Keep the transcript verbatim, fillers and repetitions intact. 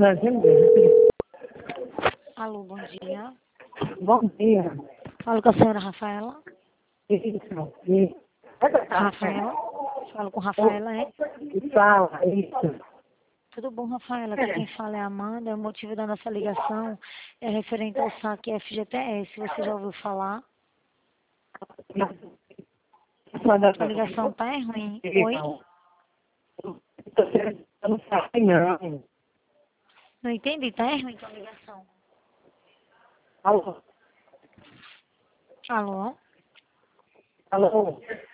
Alô, bom dia. Bom dia. Falo com a senhora Rafaela. Isso. Isso. Rafaela. Falo com Rafaela, é? Fala, isso. Tudo bom, Rafaela? Aqui quem fala é a Amanda. O motivo da nossa ligação é referente ao saque F G T S. Você já ouviu falar? A ligação tá é ruim. Oi? Eu não sei, não. Não entendi, tá é ruim a ligação. Alô? Alô? Alô?